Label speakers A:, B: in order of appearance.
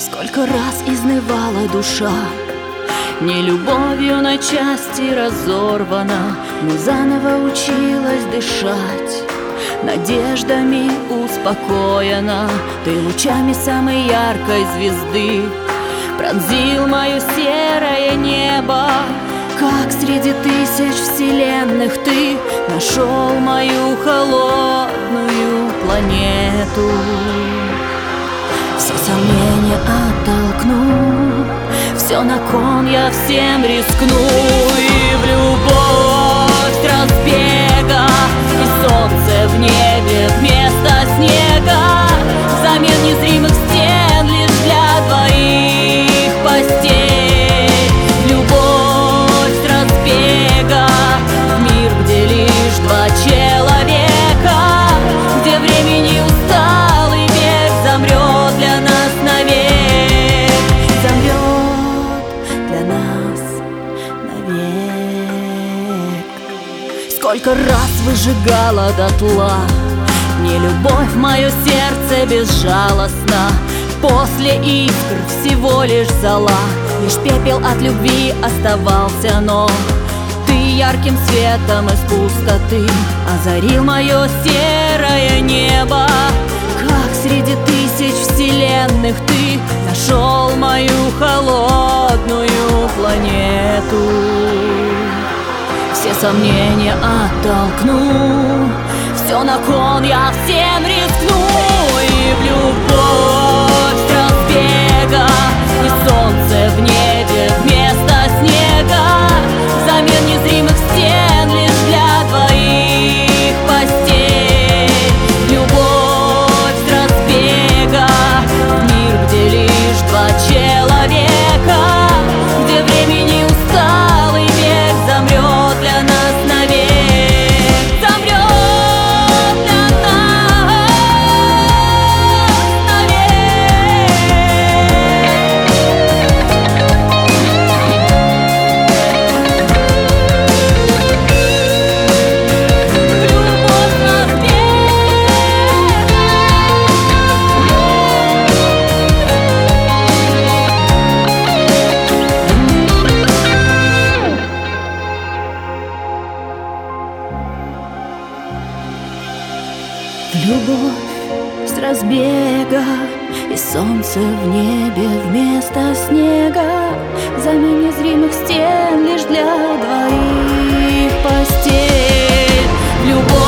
A: Сколько раз изнывала душа, не любовью на части разорвана, но заново училась дышать, надеждами успокоена. Ты лучами самой яркой звезды пронзил мое серое небо. Как среди тысяч вселенных ты нашел мою холодную планету. Все сомнения оттолкну, все на кон я всем рискну. И в любовь с разбега, и солнце в небе вместо снега, взамен незримых стен лишь для двоих постель. В любовь с разбега, в мир, где лишь два человека, где времени усталый век замрет для нас навек, замрет для нас навек. Сколько раз выжигала дотла не любовь, мое сердце безжалостно. После искр всего лишь зола, лишь пепел от любви оставался, но ты ярким светом из пустоты озарил мое серое небо. Как среди тысяч вселенных ты нашел мою холодную планету. Все сомнения оттолкну, все на кон я всем рискну. И в любовь с разбега, и солнце в небе вместо снега, взамен незримых стен лишь для двоих постель. Любовь с разбега, в мир, где лишь два человека, где времени усталый век замрет для нас навек, замрет для нас навек. В любовь с разбега. В любовь с разбега, и солнце в небе вместо снега, взамен незримых стен лишь для двоих постель. В любовь